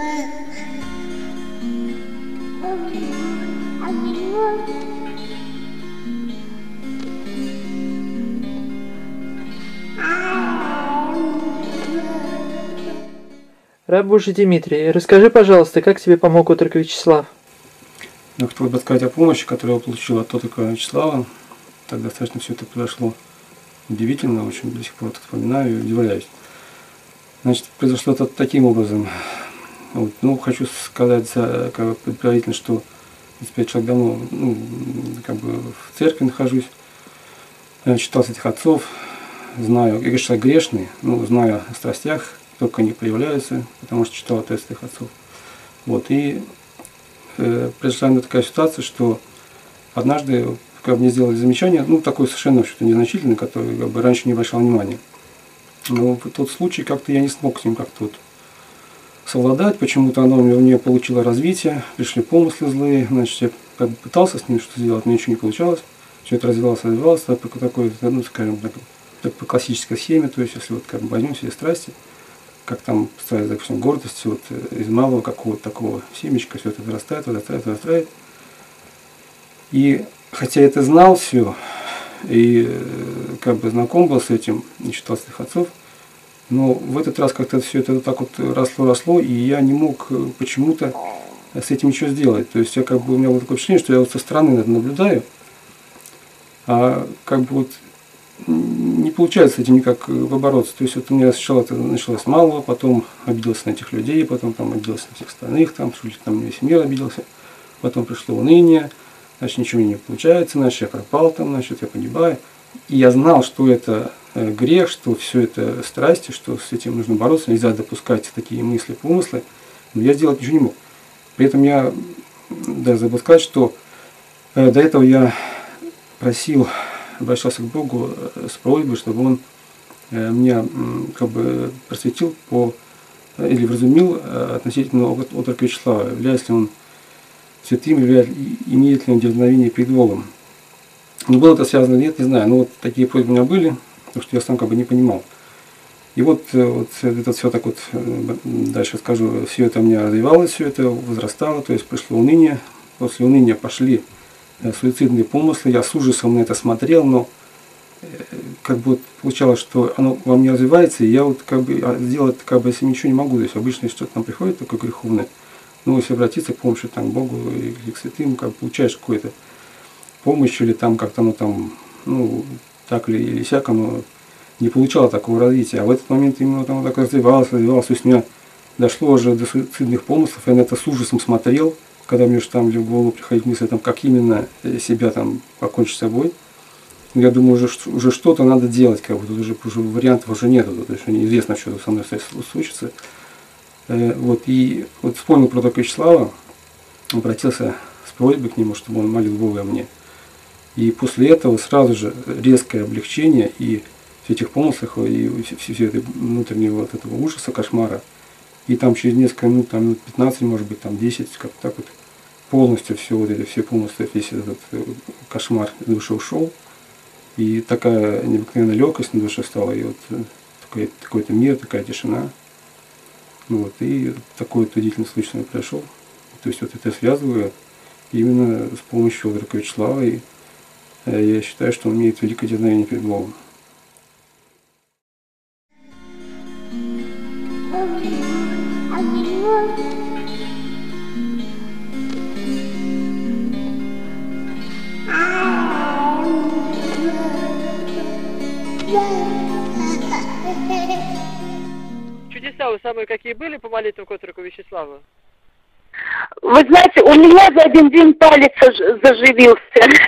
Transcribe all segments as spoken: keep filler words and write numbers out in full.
Раб Божий Дмитрий, расскажи, пожалуйста, как тебе помог отрок Вячеслав? Ну, хотел бы сказать о помощи, которую я получил от отрока Вячеслава. Так достаточно все это произошло удивительно, очень до сих пор это вспоминаю и удивляюсь. Значит, произошло это таким образом. Вот, ну, хочу сказать за, как бы, предварительно, что я человек давно, ну, как бы в церкви нахожусь, я читал с этих отцов, знаю, я человек грешный, ну, знаю о страстях, только они проявляются, потому что читал от этих отцов. Вот, и э, произошла мне такая ситуация, что однажды, как бы, мне сделали замечание, ну, такое совершенно что-то незначительное, которое, как бы, раньше не обращал внимания. Но в тот случай как-то я не смог с ним как-то вот совладать, почему-то оно у меня получило развитие, пришли помыслы злые, значит, я как бы пытался с ним что-то сделать, но ничего не получалось, все это развивалось, развивалось, по такой, ну, скажем так, так, по классической схеме, то есть, если вот как бы возьмем все страсти, как там строится, допустим, гордость, вот из малого какого-то такого семечка все это вырастает, вырастает, вырастает. И хотя я это знал все, и как бы знаком был с этим, не читал своих отцов, но в этот раз как-то все это вот так вот росло-росло, и я не мог почему-то с этим ничего сделать. То есть я как бы, у меня было такое впечатление, что я вот со стороны это наблюдаю, а как бы вот не получается с этим никак побороться. То есть вот у меня сначала это началось мало, потом обиделся на этих людей, потом там обиделся на всех остальных, там, там весь мир обиделся, потом пришло уныние, значит, ничего не получается, значит, я пропал там, значит, я погибаю. И я знал, что это грех, что все это страсти, что с этим нужно бороться, нельзя допускать такие мысли, помыслы, но я сделать ничего не мог. При этом я даже забыл сказать, что э, до этого я просил, обращался к Богу с просьбой, чтобы Он э, меня э, как бы просветил по, э, или вразумил э, относительно отрока Вячеслава, является ли он святым, является, имеет ли он дерзновение перед Богом. Но было это связано или нет, не знаю, но вот такие просьбы у меня были, потому что я сам как бы не понимал. И вот, вот это все так вот, дальше скажу, все это у меня развивалось, все это возрастало, то есть пришло уныние. После уныния пошли суицидные помыслы, я с ужасом на это смотрел, но как бы вот получалось, что оно во мне развивается, и я вот как бы сделать как бы если ничего не могу. То есть обычно, если что-то там приходит такое греховное, ну, если обратиться к помощи там, к Богу или к святым, как бы получаешь какую-то помощь, или там как-то оно там, ну, так или, или сяк, оно не получало такого развития. А в этот момент именно там так развивалось, развивалось. То есть у меня дошло уже до суицидных помыслов, я на это с ужасом смотрел, когда мне уже там в голову приходит мысль, там, как именно себя там покончить с собой. Я думаю, уже, уже что-то надо делать, как бы тут уже, уже вариантов уже нету, то есть неизвестно, что со мной случится. Вот, и вот вспомнил про отрока Вячеслава, обратился с просьбой к нему, чтобы он молил Бога о мне. И после этого сразу же резкое облегчение и в этих помыслах, и все, все это внутреннего вот этого ужаса, кошмара. И там через несколько минут, там минут пятнадцать, может быть, там десять, как так вот, полностью все вот эти, все помыслы, весь этот кошмар из души ушел. И такая необыкновенная легкость на душе стала, и вот такой, такой-то мир, такая тишина. Вот, и такой вот удивительный случай произошел. То есть вот это связываю именно с помощью отрока Вячеслава, и я считаю, что он имеет великое дерзновение перед Богом. Чудеса вы самые какие были по молитвам к отроку Вячеславу? Вы знаете, у меня за один день палец заживился.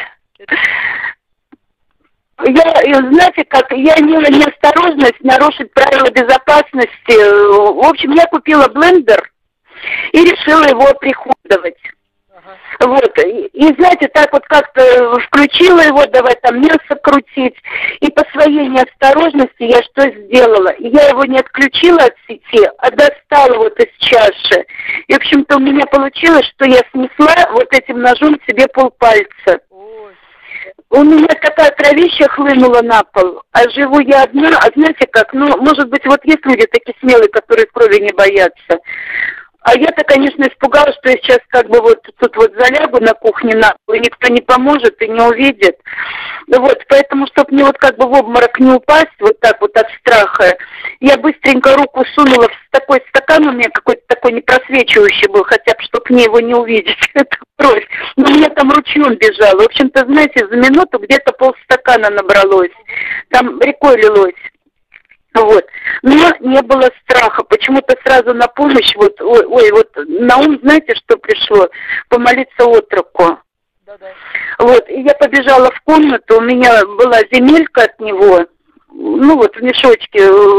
Я, знаете, как я имела неосторожность нарушить правила безопасности. В общем, я купила блендер и решила его оприходовать. Ага. Вот. И, и, знаете, так вот как-то включила его, давай там мясо крутить. И по своей неосторожности я что сделала? Я его не отключила от сети, а достала вот из чаши. И, в общем-то, у меня получилось, что я снесла вот этим ножом себе полпальца. У меня такая кровища хлынула на пол, а живу я одна, а знаете как, ну, может быть, вот есть люди такие смелые, которые крови не боятся. А я-то, конечно, испугалась, что я сейчас как бы вот тут вот залягу на кухне, на пол, и никто не поможет и не увидит. Вот, поэтому, чтобы мне вот как бы в обморок не упасть, вот так вот от страха, я быстренько руку сунула в такой стакан, у меня какой-то такой непросвечивающий был, хотя бы, чтобы мне его не увидеть, это кровь. Но у меня там ручьем бежало. В общем-то, знаете, за минуту где-то полстакана набралось, там рекой лилось. Вот. Но не было страха. Почему-то сразу на помощь, вот, ой, ой, вот на ум, знаете, что пришло? Помолиться отроку. Да-да. Вот, и я побежала в комнату, у меня была земелька от него, ну вот в мешочке,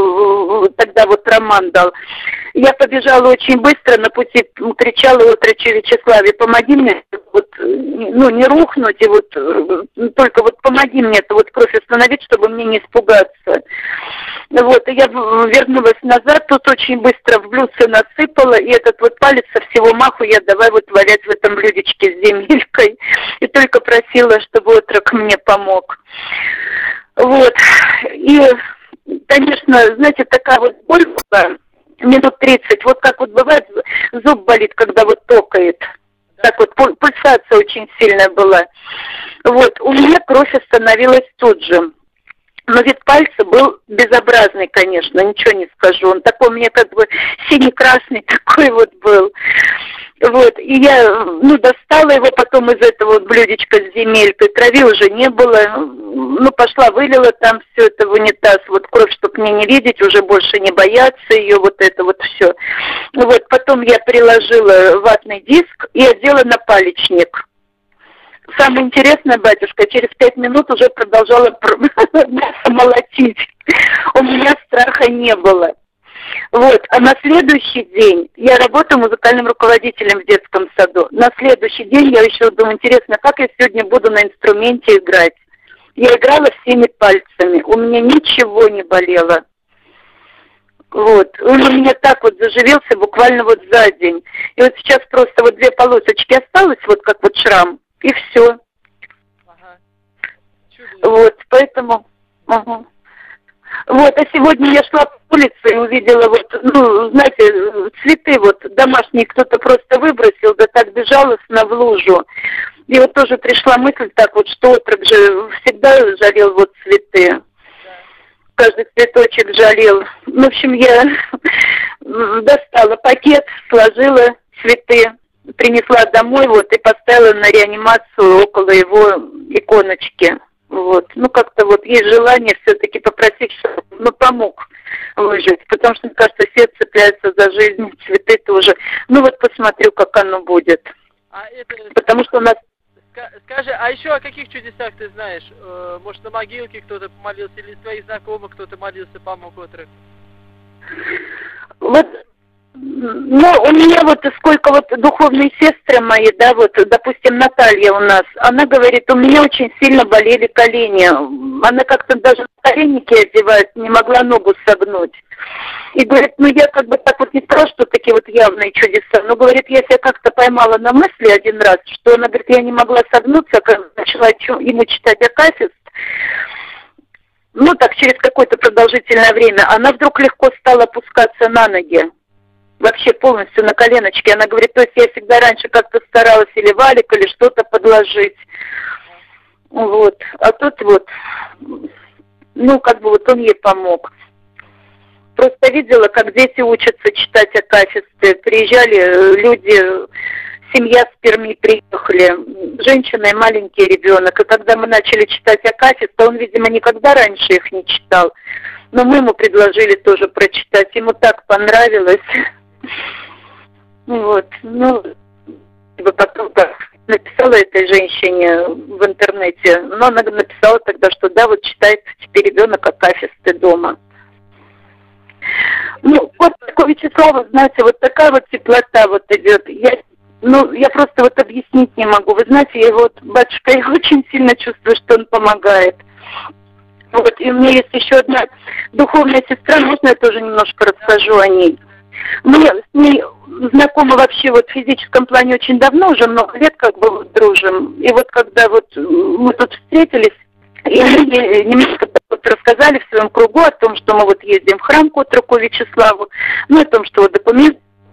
тогда вот Роман дал. Я побежала очень быстро, на пути кричала отроче: Вячеславе, помоги мне, вот, ну не рухнуть, и вот только вот помоги мне это вот кровь остановить, чтобы мне не испугаться. Вот, и я вернулась назад, тут очень быстро в блюдце насыпала, и этот вот палец со всего маху я давай вот валять в этом блюдечке с земелькой, и только просила, чтобы отрок мне помог. Вот, и, конечно, знаете, такая вот боль была, минут тридцать, вот как вот бывает, зуб болит, когда вот токает, так вот пульсация очень сильная была. Вот, у меня кровь остановилась тут же. Но вид пальца был безобразный, конечно, ничего не скажу. Он такой у меня как бы синий-красный такой вот был. Вот, и я, ну, достала его потом из этого вот блюдечка с земелькой. Крови уже не было. Ну, пошла, вылила там все это в унитаз. Вот кровь, чтобы мне не видеть, уже больше не бояться ее, вот это вот все. Вот, потом я приложила ватный диск и одела на палечник. Самое интересное, батюшка, через пять минут уже продолжала молотить. У меня страха не было. Вот, а на следующий день, я работаю музыкальным руководителем в детском саду, на следующий день я еще думаю, интересно, как я сегодня буду на инструменте играть. Я играла всеми пальцами, у меня ничего не болело. Вот, он у меня так вот заживился буквально вот за день. И вот сейчас просто вот две полосочки осталось, вот как вот шрам. И все. Ага. Вот, поэтому... Ага. Вот, а сегодня я шла по улице и увидела вот, ну, знаете, цветы вот домашние кто-то просто выбросил, да так безжалостно в лужу. И вот тоже пришла мысль так вот, что отрок же всегда жалел вот цветы. Да. Каждый цветочек жалел. В общем, я достала пакет, сложила цветы, принесла домой, вот, и поставила на реанимацию около его иконочки. Вот. Ну, как-то вот есть желание все-таки попросить, чтобы, ну, помог выжить. Потому что, мне кажется, все цепляются за жизнь, цветы тоже. Ну, вот посмотрю, как оно будет. А это... Потому что у нас... Скажи, а еще о каких чудесах ты знаешь? Может, на могилке кто-то помолился, или из твоих знакомых кто-то молился, помог отрок? Вот... Ну, у меня вот сколько вот духовные сестры мои, да, вот, допустим, Наталья у нас, она говорит, у меня очень сильно болели колени. Она как-то даже коленники одевает, не могла ногу согнуть. И говорит, ну я как бы так вот не сказала, что такие вот явные чудеса, но, говорит, я себя как-то поймала на мысли один раз, что она, говорит, я не могла согнуться, когда начала ему читать акафист. Ну, так, через какое-то продолжительное время, она вдруг легко стала опускаться на ноги. Вообще полностью на коленочки. Она говорит, то есть я всегда раньше как-то старалась или валик, или что-то подложить. Вот. А тут вот, ну, как бы вот он ей помог. Просто видела, как дети учатся читать акафисты. Приезжали люди, семья с Перми приехали, женщина и маленький ребенок. И когда мы начали читать акафист, он, видимо, никогда раньше их не читал. Но мы ему предложили тоже прочитать. Ему так понравилось. Вот, ну, потом так написала этой женщине в интернете, но она написала тогда, что да, вот читает теперь ребенок акафисты дома. Ну, вот такой, Вячеслав, знаете, вот такая вот теплота вот идет. Я, ну, я просто вот объяснить не могу. Вы знаете, я вот, батюшка, я очень сильно чувствую, что он помогает. Вот, и у меня есть еще одна духовная сестра, можно я тоже немножко расскажу о ней? Мы с ней знакомы вообще вот в физическом плане очень давно, уже много лет как бы вот дружим. И вот когда вот мы тут встретились, и они немножко вот рассказали в своем кругу о том, что мы вот ездим в храм к отроку Вячеславу, ну о том, что вот документ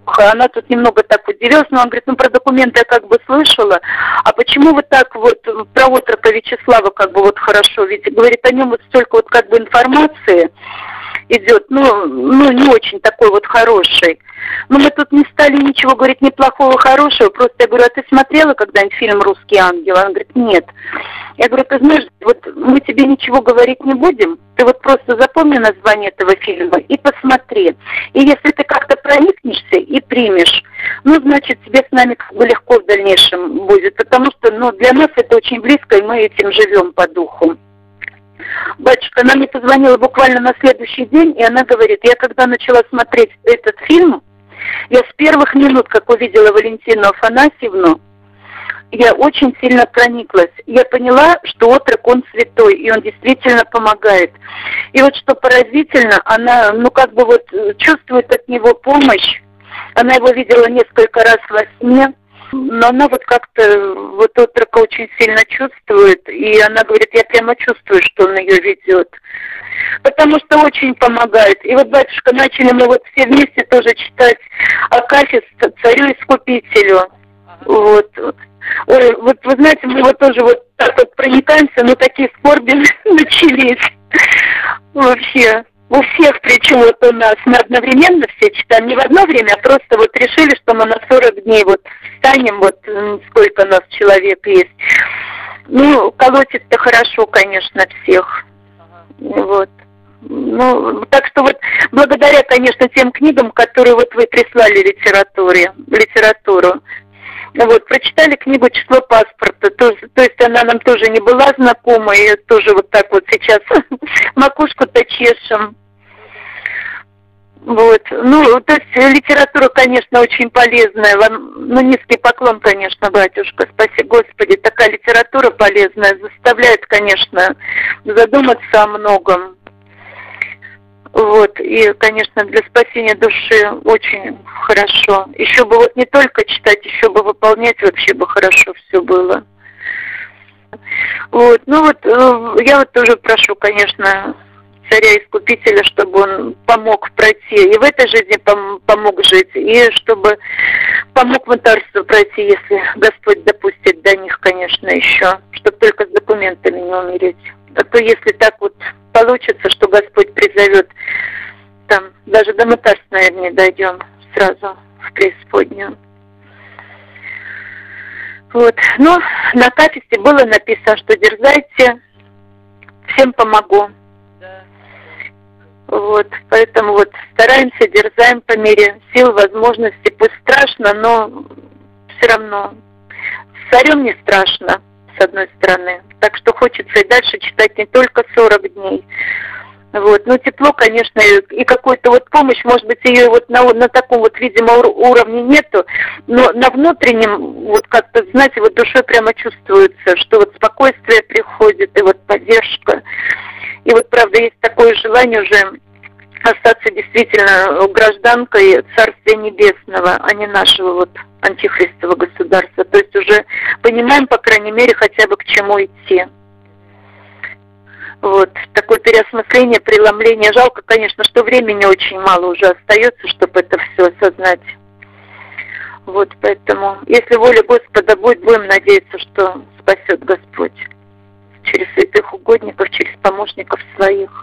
Она тут немного так удивилась, но он говорит, ну про документы я как бы слышала, а почему вы так вот про отрока Вячеслава как бы вот хорошо, ведь говорит, о нем вот столько вот как бы информации идет, ну, ну не очень такой вот хороший. Но мы тут не стали ничего говорить ни плохого, хорошего, просто я говорю, а ты смотрела когда-нибудь фильм «Русский ангел»? Он говорит, нет. Я говорю, ты знаешь, вот мы тебе ничего говорить не будем, ты вот просто запомни название этого фильма и посмотри. И если ты как-то проникнешься и примешь, ну, значит, тебе с нами как бы легко в дальнейшем будет, потому что, ну, для нас это очень близко, и мы этим живем по духу. Батюшка, она мне позвонила буквально на следующий день, и она говорит, я когда начала смотреть этот фильм, я с первых минут, как увидела Валентину Афанасьевну, я очень сильно прониклась. Я поняла, что отрок, он святой, и он действительно помогает. И вот что поразительно, она, ну как бы вот чувствует от него помощь. Она его видела несколько раз во сне, но она вот как-то вот отрока очень сильно чувствует, и она говорит, я прямо чувствую, что он ее ведет. Потому что очень помогает. И вот, батюшка, начали мы вот все вместе тоже читать Акафист царю-искупителю. Вот. Ой, вот вы знаете, мы вот тоже вот так вот проникаемся, но такие скорби начались. Вообще. У всех, причем вот у нас, мы одновременно все читаем, не в одно время, а просто вот решили, что мы на сорок дней вот встанем, вот сколько нас человек есть. Ну, колотит-то хорошо, конечно, всех. Вот. Ну, так что вот благодаря, конечно, тем книгам, которые вот вы прислали литературе, литературу, вот, прочитали книгу «Число паспорта», то, то есть она нам тоже не была знакома, и тоже вот так вот сейчас макушку-то чешем. Вот, ну, то есть литература, конечно, очень полезная, вам, ну, низкий поклон, конечно, батюшка, спаси Господи, такая литература полезная, заставляет, конечно, задуматься о многом. Вот, и, конечно, для спасения души очень хорошо. Еще бы вот не только читать, еще бы выполнять, вообще бы хорошо все было. Вот, ну вот, я вот тоже прошу, конечно, царя-искупителя, чтобы он помог пройти, и в этой жизни пом помог жить, и чтобы помог мытарство пройти, если Господь допустит до них, конечно, еще, чтобы только с документами не умереть. А то если так вот получится, что Господь призовет, там, даже до мытарства, наверное, дойдем сразу в преисподнюю. Вот. Но на Акафисте было написано, что дерзайте, всем помогу. Да. Вот, поэтому вот стараемся, дерзаем по мере сил, возможностей. Пусть страшно, но все равно. С царем не страшно, с одной стороны. Так что хочется и дальше читать не только сорок дней. Вот, ну тепло, конечно, и какой-то вот помощь, может быть, ее вот на, на таком вот, видимо, уровне нету, но на внутреннем, вот как-то, знаете, вот душой прямо чувствуется, что вот спокойствие приходит, и вот поддержка. И вот, правда, есть такое желание уже остаться действительно гражданкой Царствия Небесного, а не нашего вот антихристового государства. То есть уже понимаем, по крайней мере, хотя бы к чему идти. Вот, такое переосмысление, преломление. Жалко, конечно, что времени очень мало уже остается, чтобы это все осознать. Вот, поэтому, если воля Господа будет, будем надеяться, что спасет Господь через святых угодников, через помощников своих.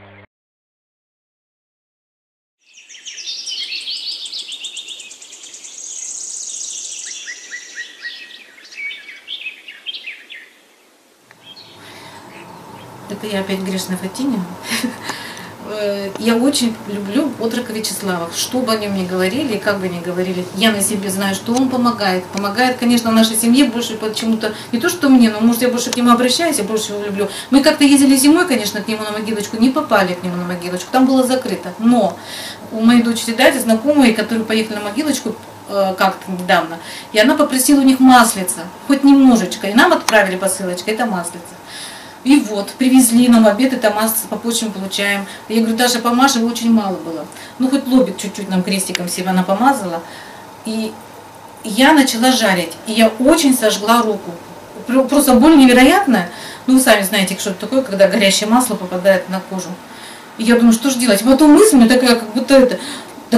Это я опять грешная Фатиня. Я очень люблю отрока Вячеслава. Что бы они мне говорили, как бы ни говорили, я на себе знаю, что он помогает. Помогает, конечно, нашей семье больше почему-то, не то что мне, но может я больше к нему обращаюсь, я больше его люблю. Мы как-то ездили зимой, конечно, к нему на могилочку, не попали к нему на могилочку, там было закрыто. Но у моей дочери дяди знакомые, которые поехали на могилочку как-то недавно, и она попросила у них маслица, хоть немножечко, и нам отправили посылочкой, это маслица. И вот, привезли нам обед, это масло по почвам получаем. Я говорю, даже помажь, его очень мало было. Ну, хоть лобик чуть-чуть нам крестиком себе она помазала. И я начала жарить. И я очень сожгла руку. Просто боль невероятная. Ну, вы сами знаете, что это такое, когда горящее масло попадает на кожу. И я думаю, что же делать? И потом мысль у меня такая, как будто это... Так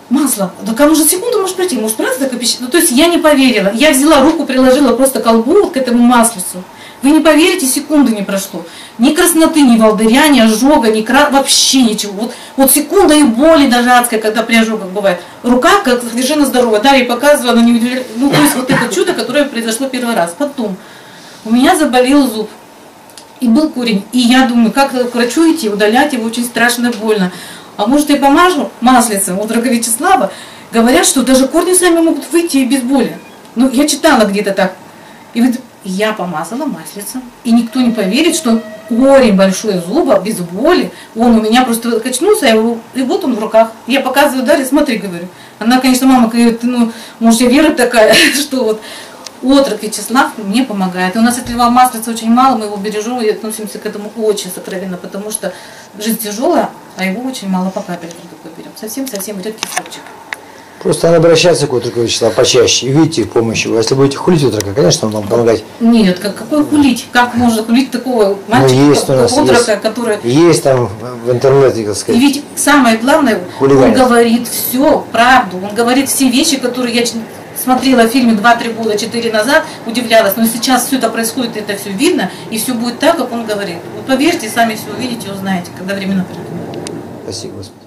масло, да кому же секунду может пройти, может правда такая пища? Ну, то есть я не поверила. Я взяла руку, приложила просто к колбу вот к этому маслицу. Вы не поверите, секунды не прошло. Ни красноты, ни волдыря, ни ожога, ни кра... вообще ничего. Вот, вот секунда и боли даже адская, когда при ожогах бывает. Рука как совершенно здоровая. Дарья показывала, она не удивляется. Ну, то есть вот это чудо, которое произошло первый раз. Потом у меня заболел зуб. И был корень. И я думаю, как к врачу идти, удалять его очень страшно больно. А может я помажу маслицем от Отрока Вячеслава? Говорят, что даже корни сами могут выйти и без боли. Ну, я читала где-то так. И вот я помазала маслицем. И никто не поверит, что корень большой зуба без боли, он у меня просто качнулся, и вот он в руках. Я показываю Дарье, смотри, говорю. Она, конечно, мама говорит, ну, может, я Вера такая, что вот Отрок Вячеслав мне помогает. И у нас этого маслица очень мало, мы его бережем и относимся к этому очень сокровенно, потому что жизнь тяжелая, а его очень мало по капельке только берем. Совсем-совсем редкий случай. Просто надо обращаться к Отроку Вячеславу почаще и видите их помощью. Если будете хулить Отрока, конечно, он вам помогать. Нет, как, какой хулить? Как можно хулить такого мальчика, ну, есть как, как Отрока, который... Есть там в интернете, так сказать. И ведь самое главное, хулиганец. Он говорит все, правду. Он говорит все вещи, которые я смотрела в фильме два-три года, четыре назад, удивлялась. Но сейчас все это происходит, это все видно, и все будет так, как он говорит. Вот поверьте, сами все увидите и узнаете, когда времена придут. Спасибо, Господи.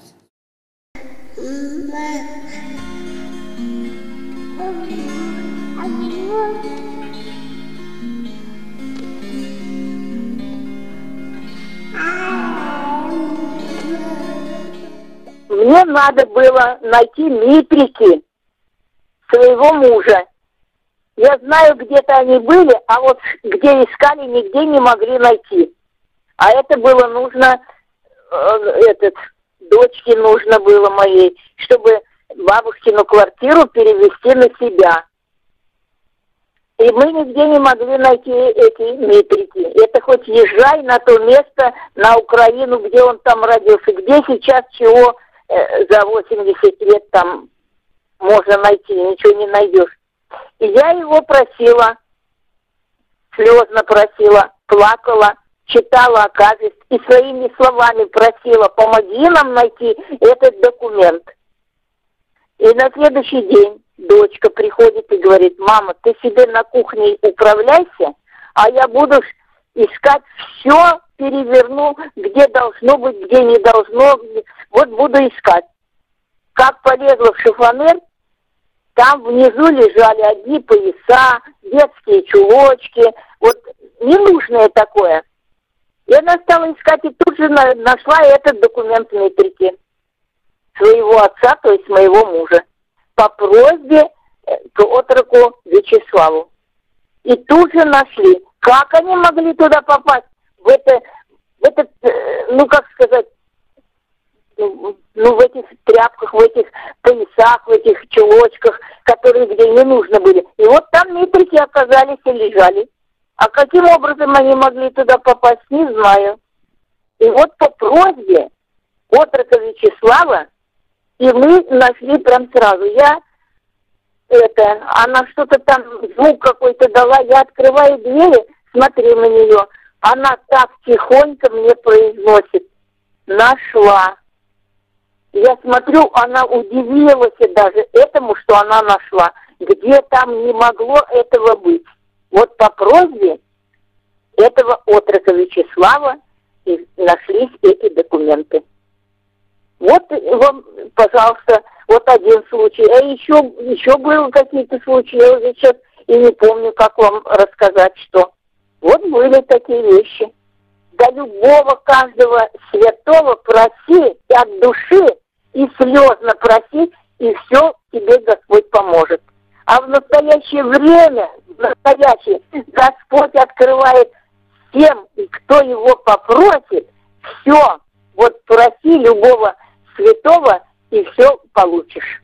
Мне надо было найти метрики своего мужа. Я знаю, где-то они были, а вот где искали, нигде не могли найти. А это было нужно, э, этот, дочке нужно было моей, чтобы бабушкину квартиру перевести на себя. И мы нигде не могли найти эти метрики. Это хоть езжай на то место, на Украину, где он там родился, где сейчас чего э, за восемьдесят лет там можно найти, ничего не найдешь. И я его просила, слезно просила, плакала, читала акафист и своими словами просила, помоги нам найти этот документ. И на следующий день дочка приходит и говорит, мама, ты себе на кухне управляйся, а я буду искать все, переверну, где должно быть, где не должно, вот буду искать. Как полезла в шифонер, там внизу лежали одни пояса, детские чулочки, вот ненужное такое. И она стала искать и тут же нашла этот документ метрики своего отца, то есть моего мужа, по просьбе к Отроку Вячеславу. И тут же нашли. Как они могли туда попасть? В это, в этот, ну как сказать, ну в этих тряпках, в этих поясах, в этих чулочках, которые где не нужно были. И вот там метрики оказались и лежали. А каким образом они могли туда попасть, не знаю. И вот по просьбе Отрока Вячеслава и мы нашли прям сразу. Я, это, она что-то там, звук какой-то дала, я открываю двери, смотрю на нее, она так тихонько мне произносит, нашла. Я смотрю, она удивилась даже этому, что она нашла, где там не могло этого быть. Вот по просьбе этого Отрока Вячеслава и нашлись эти документы. Вот вам, пожалуйста, вот один случай. А еще, еще были какие-то случаи, я уже сейчас и не помню, как вам рассказать, что. Вот были такие вещи. До любого каждого святого проси от души и слезно проси, и все тебе Господь поможет. А в настоящее время, в настоящее, Господь открывает всем, кто его попросит, все. Вот проси любого святого, и все получишь.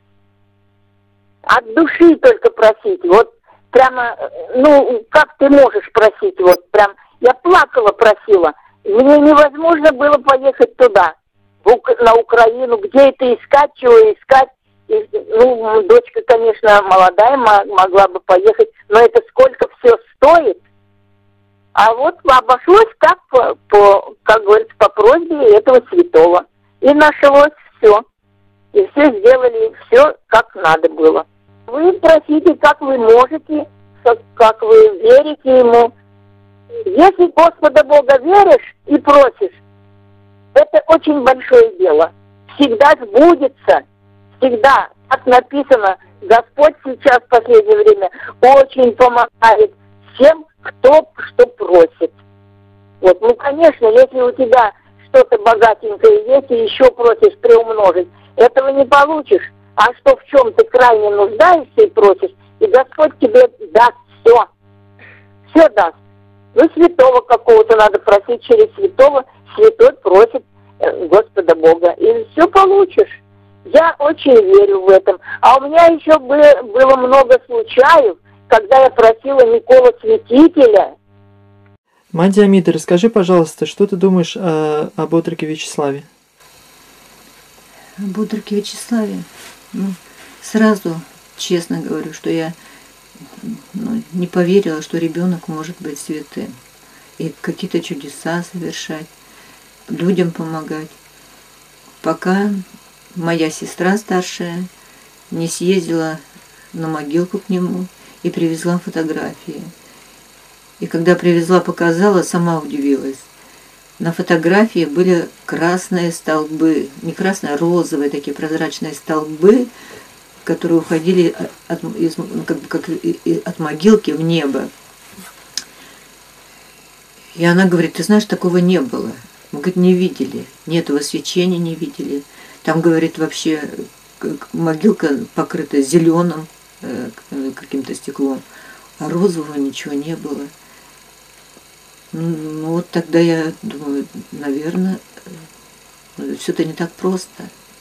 От души только просить. Вот прямо, ну, как ты можешь просить? Вот прям, я плакала, просила. Мне невозможно было поехать туда, на Украину, где это искать, чего искать. И, ну, дочка, конечно, молодая, могла бы поехать, но это сколько все стоит. А вот обошлось так, по, по, как говорится, по просьбе этого святого. И нашлось все. И все сделали, все как надо было. Вы просите, как вы можете, как, как вы верите Ему. Если Господа Бога веришь и просишь, это очень большое дело. Всегда сбудется, всегда, как написано, Господь сейчас в последнее время очень помогает всем, кто что просит. Вот, ну, конечно, если у тебя что-то богатенькое есть и еще просишь приумножить, этого не получишь. А что в чем ты крайне нуждаешься и просишь, и Господь тебе даст все. Все даст. Ну, святого какого-то надо просить через святого, святой просит э, Господа Бога, и все получишь. Я очень верю в этом. А у меня еще было, было много случаев, когда я просила Никола Святителя. Мать Диамида, расскажи, пожалуйста, что ты думаешь о, об отроке Вячеславе? Об отроке Вячеславе? Ну, сразу честно говорю, что я ну, не поверила, что ребенок может быть святым. И какие-то чудеса совершать, людям помогать. Пока моя сестра старшая не съездила на могилку к нему и привезла фотографии. И когда привезла, показала, сама удивилась. На фотографии были красные столбы, не красные, а розовые такие прозрачные столбы, которые уходили от, из, как, как, от могилки в небо. И она говорит, ты знаешь, такого не было. Мы, говорит, не видели, ни этого свечения не видели. Там, говорит, вообще могилка покрыта зеленым каким-то стеклом, а розового ничего не было. Ну вот тогда я думаю, наверное, все это не так просто.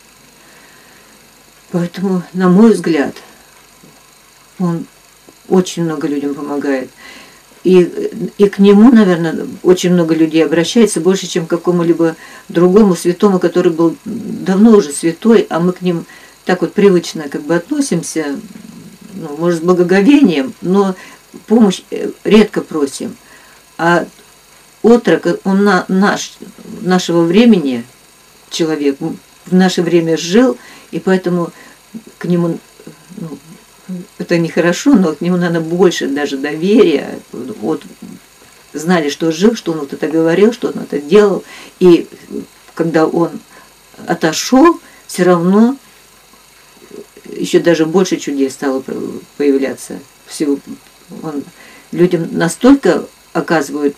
Поэтому, на мой взгляд, он очень много людям помогает. И, и к нему, наверное, очень много людей обращается, больше, чем к какому-либо другому святому, который был давно уже святой, а мы к ним так вот привычно как бы относимся, ну, может, с благоговением, но помощь редко просим. А отрок, он на, наш, нашего времени человек, в наше время жил, и поэтому к нему, ну, это нехорошо, но к нему, наверное, больше даже доверия. Вот, знали, что жил, что он вот это говорил, что он это делал. И когда он отошел, все равно еще даже больше чудес стало появляться. Всего. Он людям настолько оказывает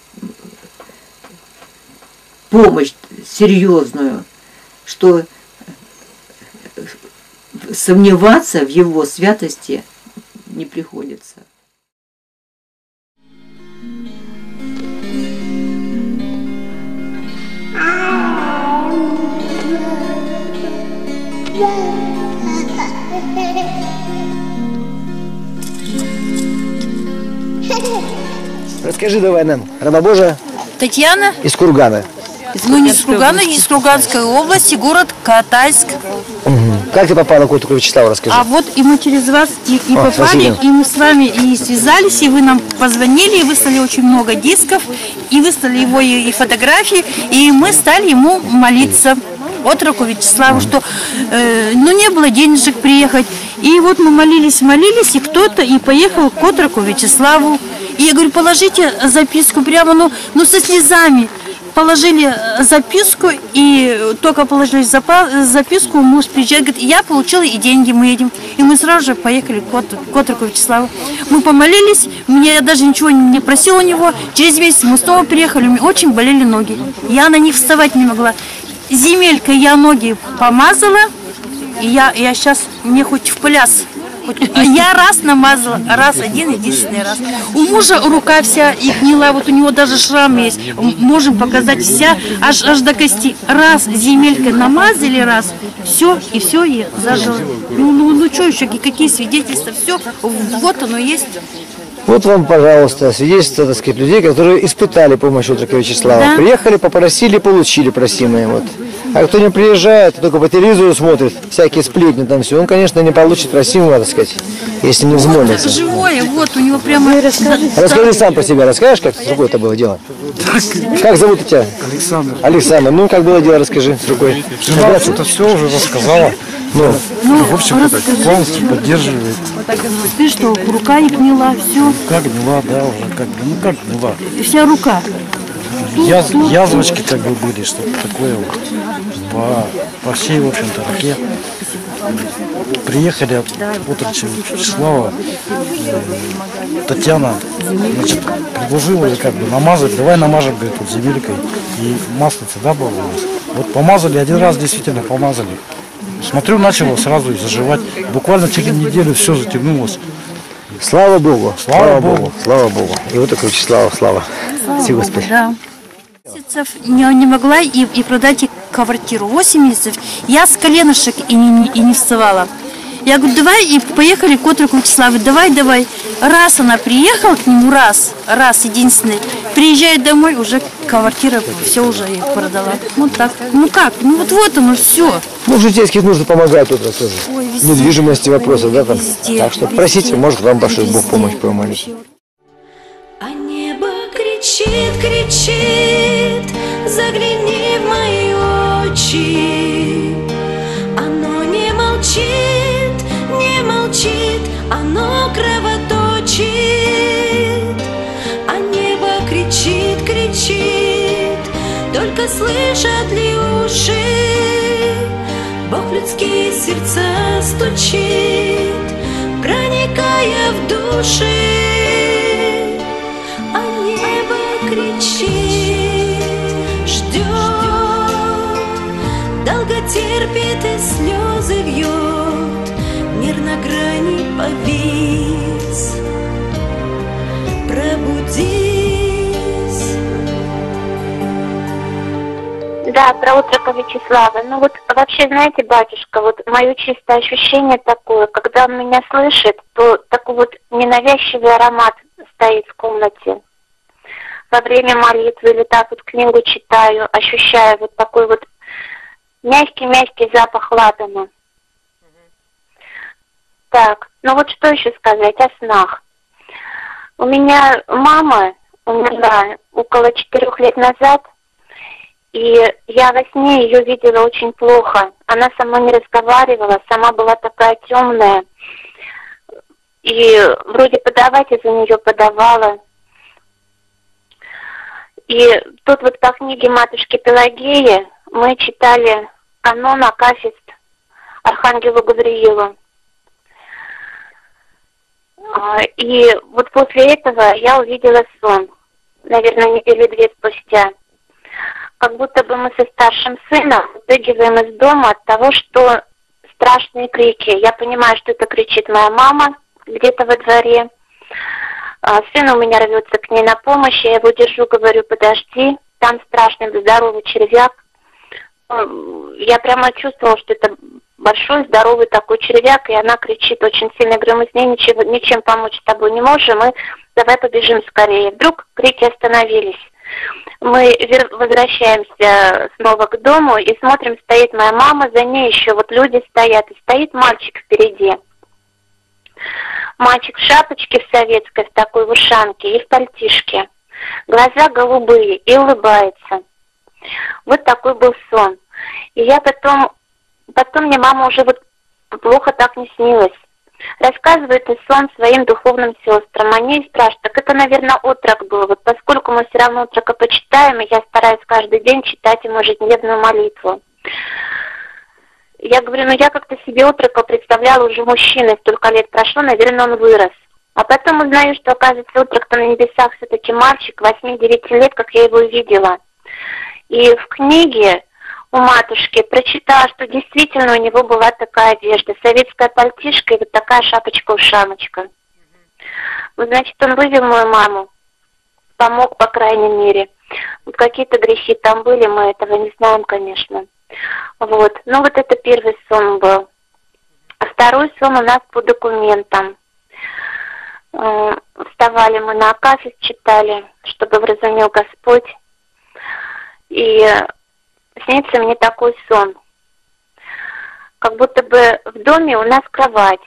помощь серьезную, что сомневаться в его святости не приходится. Расскажи давай нам, раба Божия. Татьяна. Из Кургана. Ну, не из Кургана, из Курганской области, город Катайск. Угу. Как ты попала к отроку Вячеславу, расскажи. А вот и мы через вас и, и О, попали, спасибо. и мы с вами и связались, и вы нам позвонили, и выслали очень много дисков, и выслали его и, и фотографии, и мы стали ему молиться. Отроку Вячеславу, что э, ну, не было денежек приехать. И вот мы молились, молились, и кто-то и поехал к отроку Вячеславу. И я говорю, положите записку прямо, ну, ну со слезами. Положили записку, и только положили записку, муж приезжает, говорит, я получила и деньги, мы едем. И мы сразу же поехали к отроку Вячеславу. Мы помолились, меня я даже ничего не просила у него. Через месяц мы снова приехали, у меня очень болели ноги. Я на них вставать не могла. Земелькой я ноги помазала, и я, я сейчас, мне хоть в пляс. Я раз намазала, раз, один единственный раз. У мужа рука вся и гнила, вот у него даже шрам есть. Можем показать вся, аж, аж до кости. Раз земелькой намазали, раз, все, и все, и зажило. Ну, ну, ну что еще, какие свидетельства, все, вот оно есть. Вот вам, пожалуйста, свидетельство, так сказать, людей, которые испытали помощь отрока Вячеслава. Да. Приехали, попросили, получили просимое. Вот. А кто не приезжает, только по телевизору смотрит, всякие сплетни там все, он, конечно, не получит красивого, так сказать, если не взмолится. Живое, вот у него прямо... Расскажи сам про себя, расскажешь, как с рукой это было дело? Как зовут тебя? Александр. Александр, ну как было дело, расскажи с рукой. Жена это все уже рассказала. Ну, Ну, в общем-то, так полностью поддерживает. Ты что, рука не гнила, все? Как гнила, да, уже как, ну как гнила. Вся рука. Яз, язвочки как бы были, что-то такое вот. По, по всей, в общем-то, руке. Приехали от отрочи Вячеслава, Татьяна, значит, предложила как бы намазать, давай намажем, говорит, вот земелькой. И маслица, да, было у нас. Вот помазали, один раз действительно помазали. Смотрю, начало сразу и заживать. Буквально через неделю все затянулось. Слава Богу, Слава, слава Богу. Богу, слава Богу. И вот такой Вячеслава, слава. Спасибо, Господи. Да. Месяцев не, не могла и, и продать и квартиру. восемь месяцев. Я с коленошек и не, и не вставала. Я говорю, давай, и поехали к отроку Вячеславу, давай, давай. Раз она приехала к нему, раз, раз, единственный. Приезжает домой, уже квартира, все уже я продала. Вот так. Ну как, ну вот вот оно, все. Ну, житейских нужно помогать тут тоже. Ой, везде. Недвижимости вопросов, да, там. Везде, Так что везде. просите, может, вам пошлет Бог Везде, помощь, помолить. А небо кричит, кричит, загляни в мои очи. Оно не молчит, не молчит, оно кровоточит. А небо кричит, кричит, только слышат ли уши? Бог людские сердца стучит, проникая в души. А небо кричит, ждет, долго терпит и слезы вьет, мир на грани повис. Пробудись. Да, про отрока Вячеслава. Ну вот вообще, знаете, батюшка, вот мое чистое ощущение такое, когда он меня слышит, то такой вот ненавязчивый аромат стоит в комнате. Во время молитвы или так вот книгу читаю, ощущаю вот такой вот мягкий-мягкий запах ладана. Так, ну вот что еще сказать о снах. У меня мама умерла около четырех лет назад, и я во сне ее видела очень плохо. Она со мной не разговаривала, сама была такая темная. И вроде подавать из-за нее подавала. И тут вот по книге матушки Пелагеи мы читали канон Акафист Архангелу Гавриилу. И вот после этого я увидела сон, наверное, недели две спустя. Как будто бы мы со старшим сыном убегиваем из дома от того, что страшные крики. Я понимаю, что это кричит моя мама где-то во дворе. Сын у меня рвется к ней на помощь, я его держу, говорю, подожди, там страшный здоровый червяк. Я прямо чувствовала, что это большой здоровый такой червяк, и она кричит очень сильно. Я говорю, мы с ней ничего, ничем помочь с тобой не можем, мы давай побежим скорее. Вдруг крики остановились. Мы возвращаемся снова к дому и смотрим, стоит моя мама, за ней еще вот люди стоят, и стоит мальчик впереди. Мальчик в шапочке в советской, в такой в ушанке и в пальтишке. Глаза голубые и улыбается. Вот такой был сон. И я потом, потом мне мама уже вот плохо так не снилась. Рассказывает и сон своим духовным сестрам. Они спрашивают, так это, наверное, отрок был. Вот поскольку мы все равно отрока почитаем, и я стараюсь каждый день читать ему ежедневную молитву. Я говорю, ну я как-то себе отрока представляла уже мужчиной, столько лет прошло, наверное, он вырос. А потом узнаю, что, оказывается, отрок-то на небесах все-таки мальчик, восьми-девяти лет, как я его видела. И в книге у матушки прочитала, что действительно у него была такая одежда, советская пальтишка и вот такая шапочка-ушаночка. Вот, значит, он вывел мою маму, помог, по крайней мере. Вот какие-то грехи там были, мы этого не знаем, конечно. Вот, ну вот это первый сон был. А второй сон у нас по документам. Вставали мы на Акафист, читали, чтобы вразумил Господь. И снится мне такой сон. Как будто бы в доме у нас кровать.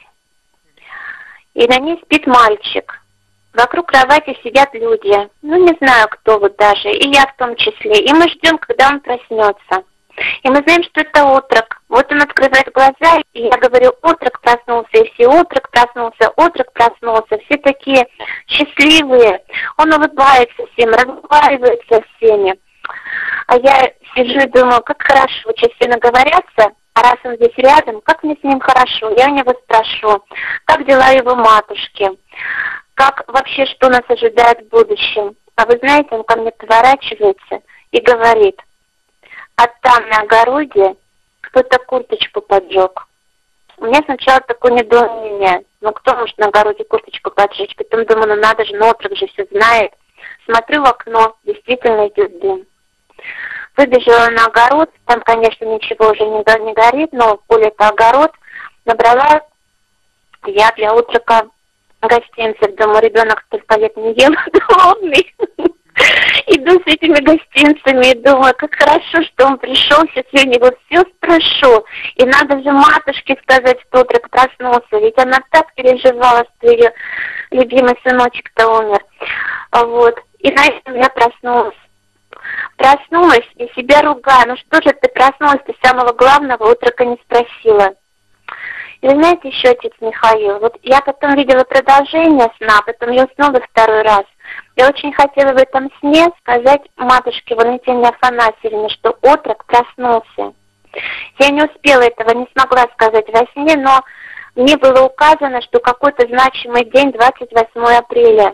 И на ней спит мальчик. Вокруг кровати сидят люди. Ну, не знаю, кто вот даже. И я в том числе. И мы ждем, когда он проснется. И мы знаем, что это отрок. Вот он открывает глаза, и я говорю, отрок проснулся. И все, отрок проснулся, отрок проснулся. Все такие счастливые. Он улыбается всем, разговаривает со всеми. А я сижу и думаю, как хорошо, вот сейчас все наговорятся, а раз он здесь рядом, как мне с ним хорошо. Я у него спрошу, как дела его матушки, как вообще, что нас ожидает в будущем. А вы знаете, он ко мне поворачивается и говорит, а там на огороде кто-то курточку поджег. У меня сначала такое недоумение, ну кто может на огороде курточку поджечь? Потом думаю, ну надо же, ну отрок же все знает. Смотрю в окно, действительно идет дым. Выбежала на огород, там, конечно, ничего уже не, не горит, но в поле это огород. Набрала я для утрока гостинцев. Думаю, ребенок столько лет не ел, голодный. Иду с этими гостинцами и думаю, как хорошо, что он пришел, сейчас я у него все спрошу. И надо же матушке сказать, что утрок проснулся, ведь она так переживала, что ее любимый сыночек-то умер. Вот. И на этом я проснулась. Проснулась и себя ругаю. Ну что же ты проснулась, ты самого главного утрока не спросила. И знаете еще, отец Михаил, вот я потом видела продолжение сна, потом я уснула второй раз. Я очень хотела в этом сне сказать матушке Валентине Афанасьевне, что отрок проснулся. Я не успела этого, не смогла сказать во сне, но мне было указано, что какой-то значимый день, двадцать восьмое апреля.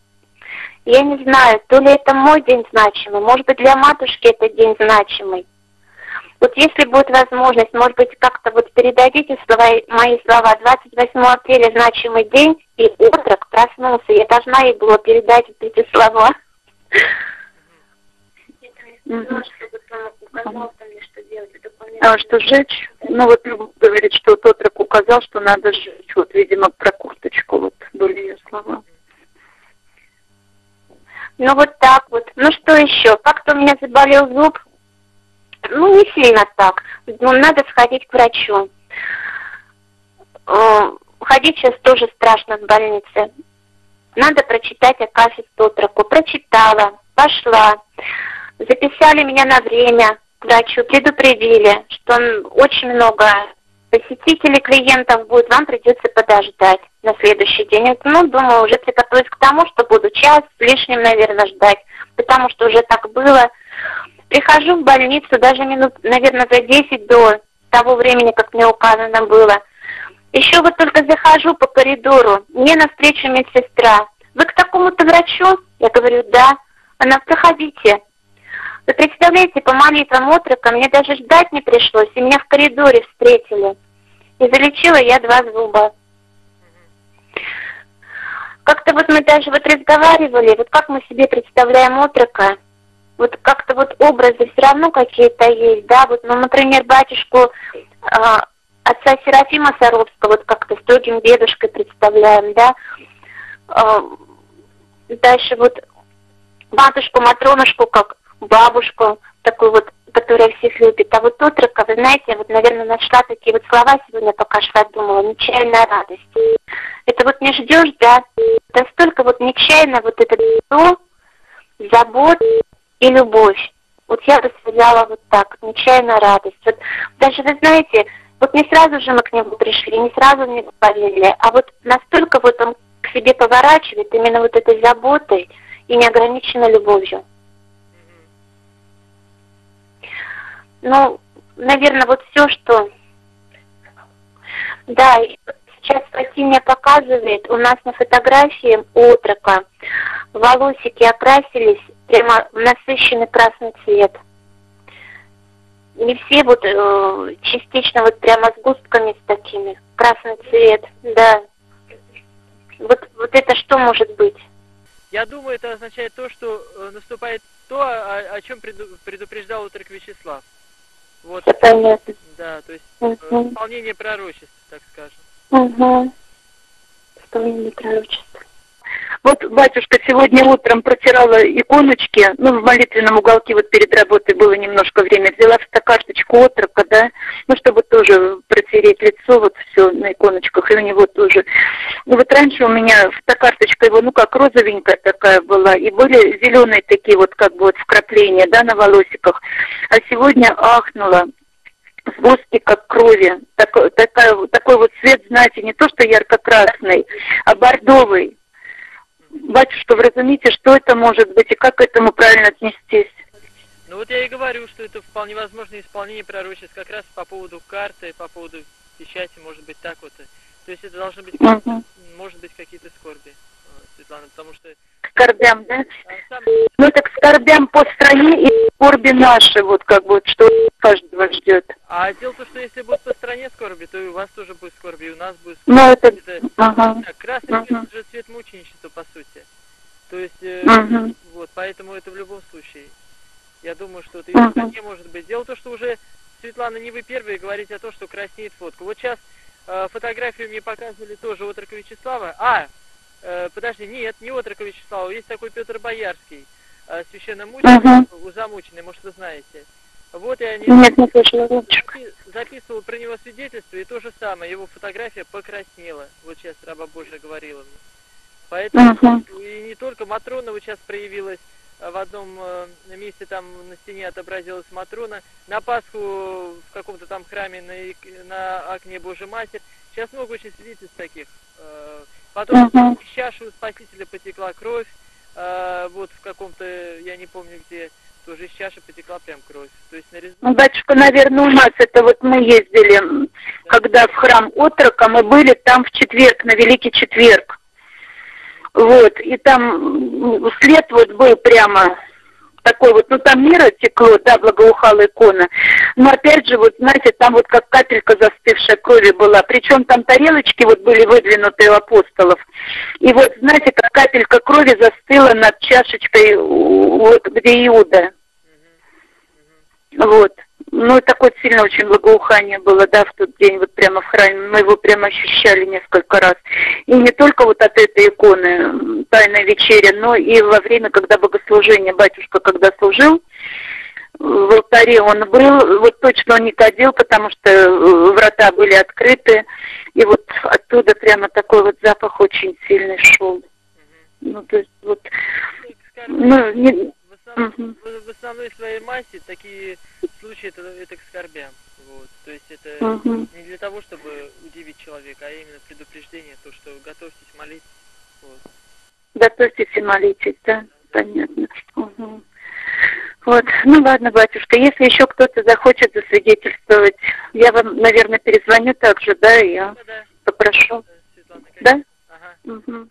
Я не знаю, то ли это мой день значимый, может быть, для матушки это день значимый. Вот если будет возможность, может быть, как-то вот передадите слова, мои слова, двадцать восьмое апреля значимый день, и отрок проснулся. Я должна ей было передать вот эти слова. А что сжечь? Ну вот говорит, что вот отрок указал, что надо сжечь. Вот, видимо, про курточку вот были ее слова. Ну вот так вот. Ну что еще? Как-то у меня заболел зуб. Ну не сильно так. Ну надо сходить к врачу. Ходить сейчас тоже страшно в больнице. Надо прочитать акафист отроку. Прочитала, пошла. Записали меня на время к врачу, предупредили, что очень много посетителей, клиентов будет, вам придется подождать на следующий день. Ну, думаю, уже приготовилась к тому, что буду час с лишним, наверное, ждать, потому что уже так было. Прихожу в больницу даже минут, наверное, за десять до того времени, как мне указано было. Еще вот только захожу по коридору, мне навстречу медсестра. Вы к такому-то врачу? Я говорю, да. Она, проходите. Вы представляете, по молитвам отрока мне даже ждать не пришлось, и меня в коридоре встретили. И залечила я два зуба. Как-то вот мы даже вот разговаривали, вот как мы себе представляем отрока, вот как-то вот образы все равно какие-то есть, да, вот, ну, например, батюшку э, отца Серафима Саровского, вот как-то строгим дедушкой представляем, да, э, дальше вот матушку Матронушку как бабушку, такую вот, которая всех любит. А вот отрока, вы знаете, вот, наверное, нашла такие вот слова сегодня, пока шла, думала, нечаянная радость. Это вот не ждешь, да, это столько вот нечаянно вот это тепло, забот и любовь. Вот я бы связала вот так, нечаянная радость. Вот даже, вы знаете, вот не сразу же мы к нему пришли, не сразу мне поверили, а вот настолько вот он к себе поворачивает именно вот этой заботой и неограниченной любовью. Ну, наверное, вот все, что... Да, сейчас Василия показывает, у нас на фотографии отрока волосики окрасились прямо в насыщенный красный цвет. Не все вот э, частично вот прямо с густками с такими. Красный цвет, да. Вот, вот это что может быть? Я думаю, это означает то, что э, наступает то, о, о чем преду, предупреждал отрок Вячеслав. Вот. Все понятно. Да, то есть угу. э, исполнение пророчества, так скажем. Угу. Исполнение пророчества. Вот батюшка сегодня утром протирала иконочки, ну, в молитвенном уголке вот перед работой было немножко время, взяла в стакашечку отрока, да, ну, чтобы тоже протереть лицо, вот все на иконочках, и у него тоже. Ну, вот раньше у меня стакашечка его, ну, как розовенькая такая была, и были зеленые такие вот, как бы вот вкрапления, да, на волосиках, а сегодня ахнула. Сгустки как крови, такой, такая, такой вот цвет, знаете, не то что ярко-красный, а бордовый. Батюшка, вы разумеете, что это может быть и как к этому правильно отнестись? Ну вот я и говорю, что это вполне возможно исполнение пророчеств как раз по поводу карты, по поводу печати, может быть так вот. То есть это должно быть, uh-huh. может быть какие-то скорби, Светлана, потому что... Скорбям, да? Ну так скорбям по стране и скорби наши, вот как бы, вот, что каждого ждет. А дело в том, что если будет по стране скорби, то и у вас тоже будет скорби, и у нас будет скорби. Ну это... это... Ага. Красный ага. цвет же цвет мученичества, по сути. То есть, э, ага. вот, поэтому это в любом случае. Я думаю, что это и в стране может быть. Дело в том, что уже, Светлана, не вы первые говорите о том, что краснеет фотка. Вот сейчас э, фотографию мне показывали тоже отрока Вячеслава. А, э, подожди, нет, не отрока Вячеслава, есть такой Петр Боярский, э, священномученик, uh-huh. узамученный, может, вы знаете. Вот я не Нет, не запи- записывал про него свидетельство, и то же самое, его фотография покраснела. Вот сейчас раба Божия говорила мне. Поэтому uh-huh. и не только Матрона вот сейчас проявилась, в одном э, месте там на стене отобразилась Матрона, на Пасху в каком-то там храме на, на окне Божья Матерь. Сейчас много очень свидетельств таких. Э, потом uh-huh. из чаши у Спасителя потекла кровь, э, вот в каком-то, я не помню где, тоже из чаши потекла прям кровь. То есть нарезно... Ну, батюшка, наверное, у нас это вот мы ездили, да. когда в храм Отрока, мы были там в четверг, на Великий Четверг. Вот, и там след вот был прямо такой вот, ну там мира текло, да, благоухала икона. Но опять же, вот знаете, там вот как капелька застывшей крови была. Причем там тарелочки вот были выдвинуты у апостолов. И вот, знаете, как капелька крови застыла над чашечкой, вот где Иуда. Вот. Ну, такое сильно очень благоухание было, да, в тот день, вот прямо в храме. Мы его прямо ощущали несколько раз. И не только вот от этой иконы Тайной Вечери, но и во время, когда богослужение, батюшка, когда служил, в алтаре он был, вот точно он не кадил, потому что врата были открыты, и вот оттуда прямо такой вот запах очень сильный шел. Ну, то есть вот, ну, не... В основной своей массе такие случаи это, это к скорбям. Вот. То есть это uh-huh. не для того, чтобы удивить человека, а именно предупреждение, то, что готовьтесь молиться. Вот. Готовьтесь и молитесь, да? Понятно. Угу. Вот, ну ладно, батюшка, если еще кто-то захочет засвидетельствовать, я вам, наверное, перезвоню также, да, и я да, попрошу. Светлана, да? Ага. Угу.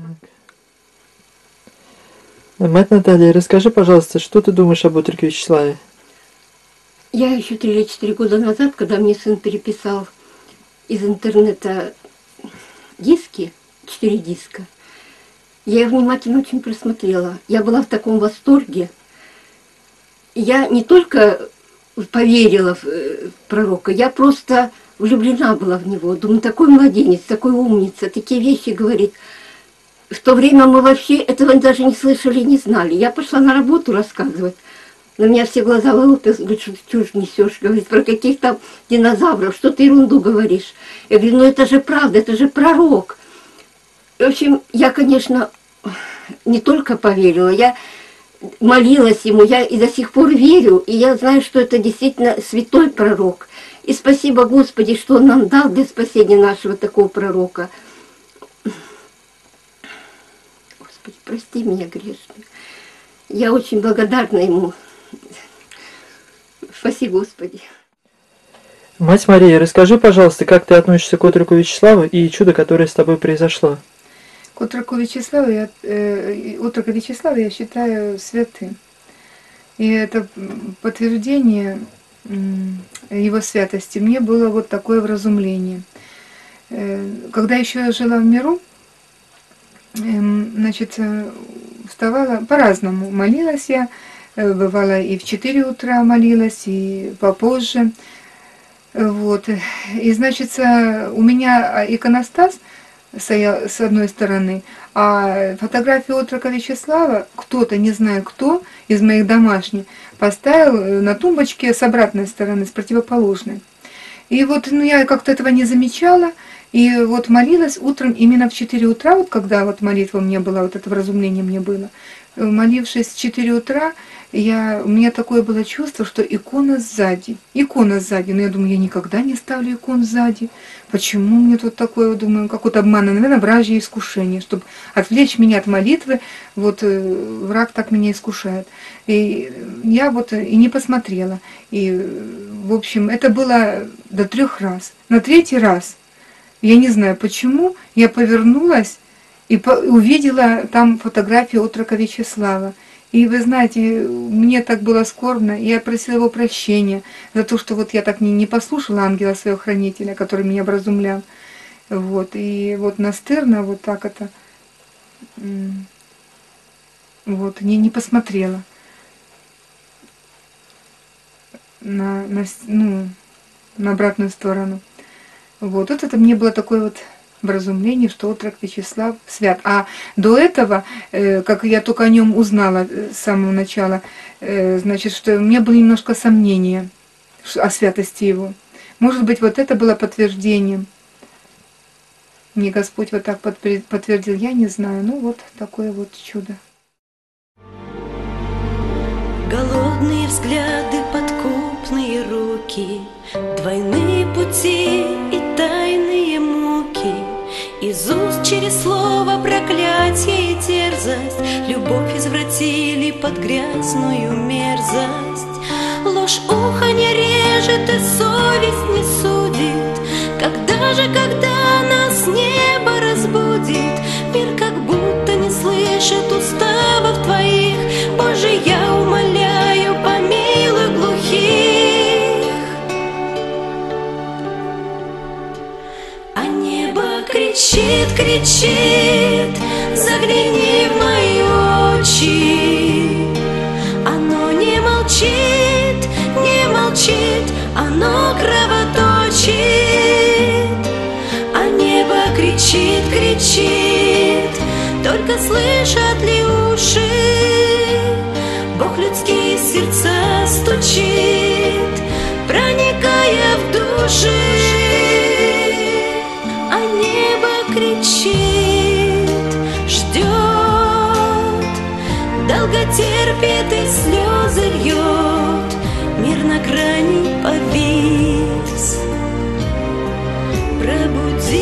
Мать Наталья, расскажи, пожалуйста, что ты думаешь об отроке Вячеславе? Я еще три или четыре года назад, когда мне сын переписал из интернета диски, четыре диска, я их внимательно очень просмотрела. Я была в таком восторге. Я не только поверила в пророка, я просто влюблена была в него. Думаю, такой младенец, такой умница, такие вещи говорит. В то время мы вообще этого даже не слышали, не знали. Я пошла на работу рассказывать. На меня все глаза вылупились, говорит, что ты чушь несешь, говорит, про каких-то динозавров, что ты ерунду говоришь. Я говорю, ну это же правда, это же пророк. В общем, я, конечно, не только поверила, я молилась ему, я и до сих пор верю, и я знаю, что это действительно святой пророк. И спасибо Господи, что Он нам дал для спасения нашего такого пророка. Господи, прости меня грешную. Я очень благодарна Ему. Спаси Господи. Мать Мария, расскажи, пожалуйста, как ты относишься к отроку Вячеславу и чудо, которое с тобой произошло? К отроку Вячеславу я, э, отрока Вячеслава я считаю святым. И это подтверждение э, его святости. Мне было вот такое вразумление. Э, когда еще я жила в миру, э, значит, вставала по-разному. Молилась я, э, бывало и в четыре утра молилась, и попозже. Вот. И, значит, у меня иконостас с одной стороны, а фотографию отрока Вячеслава кто-то, не знаю кто, из моих домашних, поставил на тумбочке с обратной стороны, с противоположной. И вот ну, я как-то этого не замечала, и вот молилась утром именно в четыре утра, вот когда вот молитва мне была, вот это вразумление мне было, молившись в четыре утра, я, у меня такое было чувство, что икона сзади. Икона сзади. Но я думаю, я никогда не ставлю икон сзади. Почему мне тут такое, думаю, какое-то обман, наверное, вражье искушение, чтобы отвлечь меня от молитвы, вот враг так меня искушает. И я вот и не посмотрела. И, в общем, это было до трех раз. На третий раз, я не знаю почему, я повернулась и увидела там фотографию отрока Вячеслава. И вы знаете, мне так было скорбно, я просила его прощения за то, что вот я так не, не послушала ангела своего хранителя, который меня образумлял. Вот, и вот настырно вот так это, вот, не, не посмотрела на, на, ну, на обратную сторону. Вот, вот это мне было такое вот вразумление, что отрок Вячеслав свят. А до этого, э, как я только о нем узнала с самого начала, э, значит, что у меня были немножко сомнения о святости его. Может быть, вот это было подтверждением. Мне Господь вот так подтвердил, я не знаю. Ну вот такое вот чудо. Голодные взгляды, подкупные руки, двойные пути и тайные муки. Из уст через слово проклятие и дерзость любовь извратили под грязную мерзость. Ложь ухо не режет и совесть не судит. Когда же, когда нас небо разбудит, мир как будто не слышит уставов твоих. Боже, я умоляю, помилуй глухих. А небо кричит, кричит, загляни в мои очи. Оно не молчит, не молчит, оно кровоточит. А небо кричит, кричит, только слышат ли уши? Бог людские сердца стучит, проникая в души. А небо кричит, ждет, долго терпит и слезы льет. Мир на грани повис, пробуди.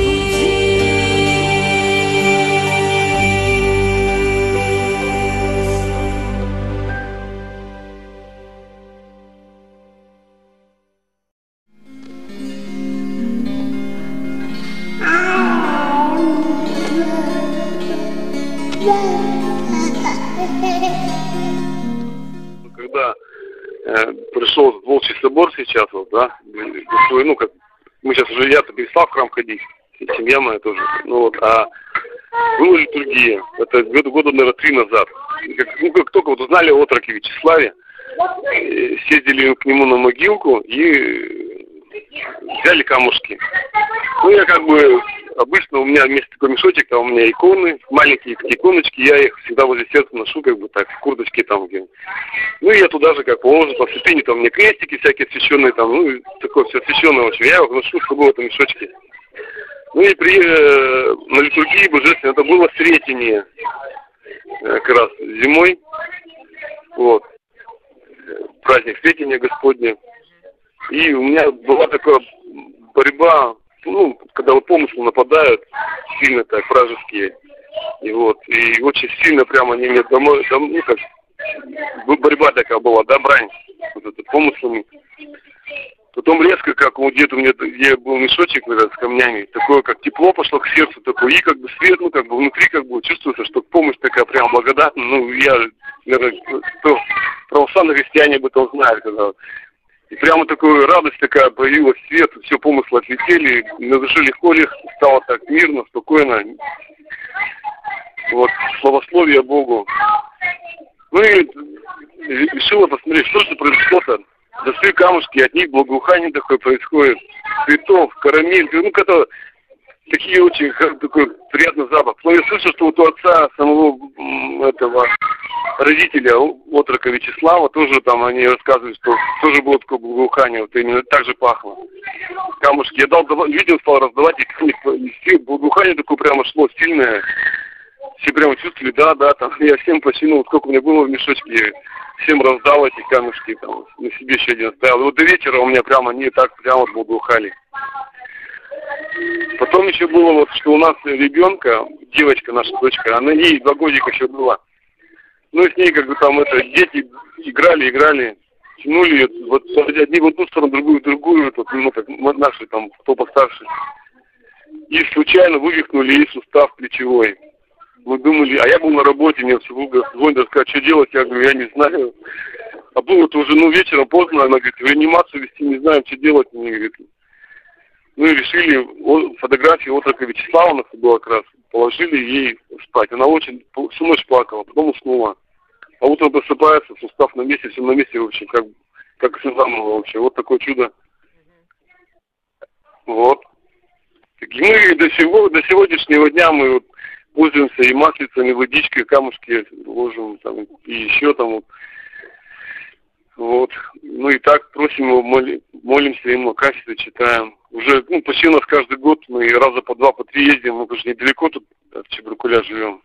Когда э, пришел в Волчий собор сейчас, вот, да, ну, как, мы сейчас уже, я-то перестал в храм ходить, семья моя тоже, ну вот, а была литургия, это года, года, наверное, три назад. Как, ну, как только вот узнали о отроке Вячеславе, э, съездили к нему на могилку и взяли камушки. Ну, я как бы, обычно у меня вместо такой мешочек, там у меня иконы, маленькие такие иконочки, я их всегда возле сердца ношу, как бы так, в курточке там где. Ну, и я туда же как положу, по святыне, там у меня крестики всякие освященные, там, ну, такое все освященное, в общем, я их ношу с собой в этом мешочке. Ну, и при, э, на литургии божественной, это было Сретение, э, как раз зимой, вот, праздник Сретения Господня. И у меня была такая борьба, ну, когда вот помыслы нападают, сильно так, вражеские, и вот, и очень сильно прямо они мне домой, дом, ну, как, борьба такая была, да, брань, вот это, помыслами. Потом резко, как вот где-то у меня, где был мешочек, наверное, с камнями, такое, как тепло пошло к сердцу, такое, и как бы свет, ну, как бы внутри, как бы чувствуется, что помощь такая прям благодатная, ну, я, наверное, кто православные христиане об этом знают, когда... И прямо такая радость такая появилась, свет, все помыслы отлетели, на душе легко, легко, стало так мирно, спокойно. Вот, славословие Богу. Ну и решила посмотреть, что же произошло-то. Достаю камушки, от них благоухание такое происходит. Цветов, карамель, ну, когда такие очень, как, такой приятный запах. Но я слышал, что вот у отца самого этого родителя, отрока Вячеслава, тоже там они рассказывают, что тоже было такое благоухание, вот именно так же пахло. Камушки. Я дал, видео стал раздавать, и благоухание такое прямо шло сильное. Все прямо чувствовали, да, да, там, я всем починул, сколько у меня было в мешочке, я всем раздал эти камушки, там, на себе еще один оставил. И вот до вечера у меня прямо, они так прямо вот благоухали. Потом еще было вот, что у нас ребенка, девочка, наша дочка, она ей два годика еще была. Ну, с ней как бы там это, дети играли, играли, тянули ее, вот одни в одну сторону, другую в другую, вот, ну, как наши там, кто постарше. И случайно вывихнули ей сустав плечевой. Мы думали, а я был на работе, мне супруга звонит, сказать, что делать, я говорю, я не знаю. А было-то уже, ну, вечером поздно, она говорит, в реанимацию вести не знаем, что делать, мне говорит. Ну и решили, фотографии отрока Вячеслава на было как раз, положили ей спать. Она очень, всю ночь плакала, потом уснула. А утром просыпается, сустав на месте, все на месте вообще, как, как заново вообще. Вот такое чудо. Вот. И мы до, сего, до сегодняшнего дня мы вот пользуемся и маслицами, и водичкой, камушки ложим, там, и еще там вот. Вот. Ну и так просим его, моли, молимся ему, кассеты читаем. Уже, ну, почти у нас каждый год мы раза по два, по три ездим, мы уже недалеко тут от Чебаркуля живем.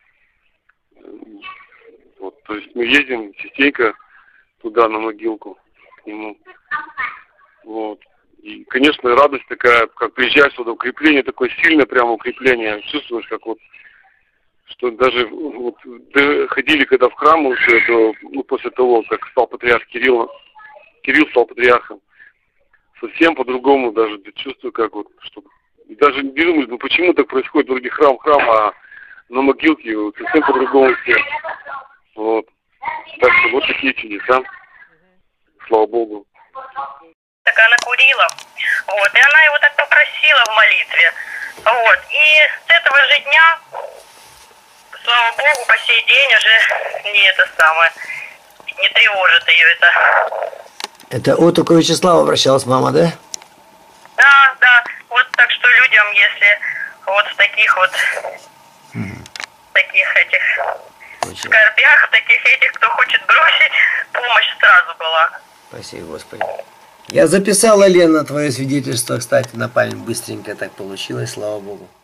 Вот, то есть мы ездим частенько туда, на могилку, к нему. Вот. И, конечно, радость такая, как приезжаешь сюда, укрепление такое сильное, прямо укрепление. Чувствуешь, как вот, что даже вот, ходили когда в храм уже, до, ну, после того, как стал патриарх Кирилл, Кирилл стал патриархом, совсем по-другому даже чувствую, как вот, что даже не думаю, ну почему так происходит, вроде храм, храм, а на могилке вот, совсем по-другому все. Вот. Так что вот такие чудеса. Слава Богу. Так она курила, вот, и она его так попросила в молитве, вот, и с этого же дня, слава Богу, по сей день уже не это самое, не тревожит ее это. Это отроку Вячеслава обращалась мама, да? Да, да, вот так что людям, если вот в таких вот, mm. таких этих Очень. скорбях, таких этих, кто хочет бросить, помощь сразу была. Спасибо, Господи. Я записала, Лена, твое свидетельство, кстати, на память быстренько так получилось, слава Богу.